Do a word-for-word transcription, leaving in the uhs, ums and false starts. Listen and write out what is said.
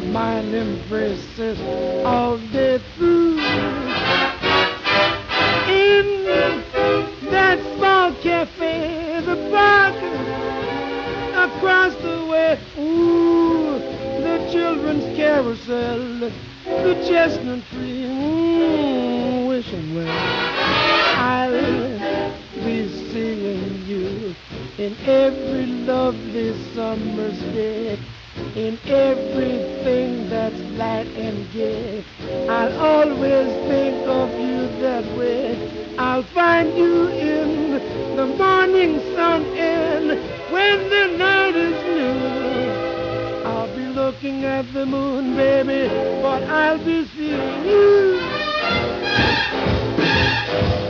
my embraces all day through. In that small cafe, the park across the way, ooh, the children's carousel, the chestnut tree, ooh, wishing well I'll be seeing you in every lovely summer's day, in everything that's light and gay. I'll always think of you that way. I'll find you in the morning sun, and when the night is new, I'll be looking at the moon, baby, but I'll be seeing you.